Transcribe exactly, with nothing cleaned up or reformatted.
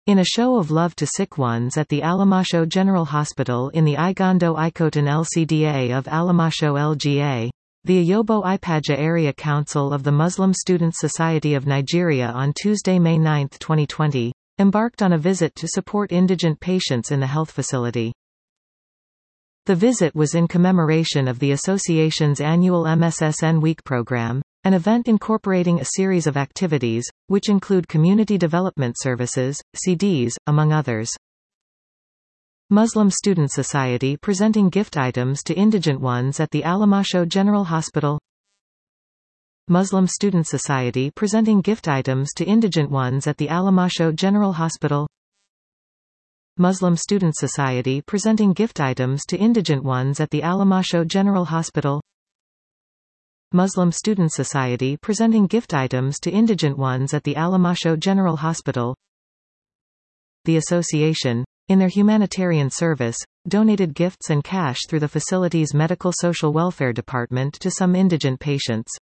In a show of love to sick ones at the Alamasho General Hospital in the Igondo Ikoton L C D A of Alamasho L G A, the Ayobo Ipaja Area Council of the Muslim Students Society of Nigeria on Tuesday, May ninth, twenty twenty, embarked on a visit to support indigent patients in the health facility. The visit was in commemoration of the association's annual M S S N Week program, an event incorporating a series of activities, which include community development services, C Ds, among others. Muslim Student Society presenting gift items to indigent ones at the Alamasho General Hospital. Muslim Student Society presenting gift items to indigent ones at the Alamasho General Hospital. Muslim Student Society presenting gift items to indigent ones at the Alamasho General Hospital. Muslim Student Society presenting gift items to indigent ones at the Alamasho General Hospital. The association, in their humanitarian service, donated gifts and cash through the facility's Medical Social Welfare Department to some indigent patients.